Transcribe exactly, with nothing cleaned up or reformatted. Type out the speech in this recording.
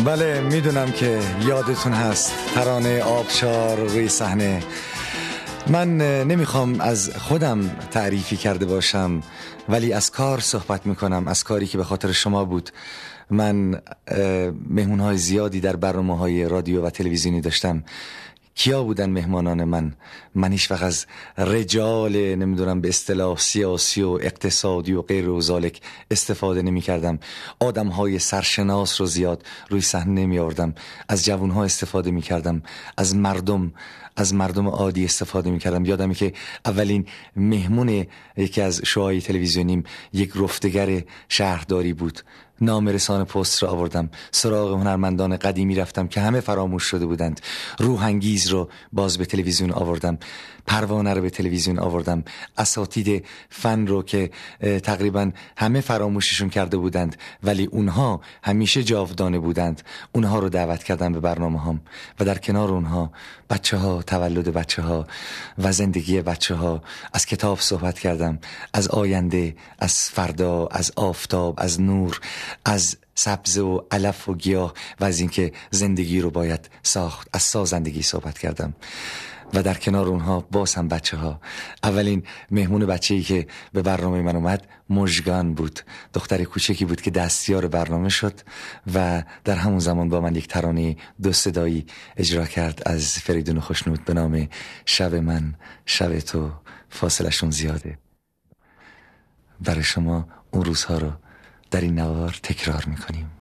بله میدونم که یادتون هست ترانه آبشار روی صحنه. من نمیخوام از خودم تعریفی کرده باشم، ولی از کار صحبت میکنم، از کاری که به خاطر شما بود. من مهمونهای زیادی در برنامه‌های رادیو و تلویزیونی داشتم. کیا بودن مهمانان من؟ من هیچ وقت از رجال نمیدونم به اصطلاح سیاسی و اقتصادی و غیر و ذالک استفاده نمی کردم. آدم های سرشناس رو زیاد روی صحنه نمی آوردم. از جوان ها استفاده می کردم، از مردم از مردم عادی استفاده می کردم. یادمه که اولین مهمون یکی از شوهای تلویزیونیم یک رفتگر شهرداری بود. نام رسان پست را آوردم، سراغ هنرمندان قدیمی رفتم که همه فراموش شده بودند. روحانگیز رو باز به تلویزیون آوردم، پروانه رو به تلویزیون آوردم، اساتید فن رو که تقریبا همه فراموششون کرده بودند ولی اونها همیشه جاودانه بودند، اونها رو دعوت کردم به برنامه هام و در کنار اونها بچه ها، تولد بچه ها و زندگی بچه ها. از کتاب صحبت کردم، از آینده، از فردا، از آفتاب، از نور، از سبزه و علف و گیاه و از اینکه زندگی رو باید ساخت. از سازندگی صحبت کردم و در کنار اونها باز هم بچه ها. اولین مهمون بچه‌ای که به برنامه من اومد مژگان بود، دختر کوچکی بود که دستیار برنامه شد و در همون زمان با من یک ترانه دو صدایی اجرا کرد از فریدون خوشنود به نام شب من شب تو فاصلشون زیاده. برای شما اون روزها رو در این نوار تکرار میکنیم.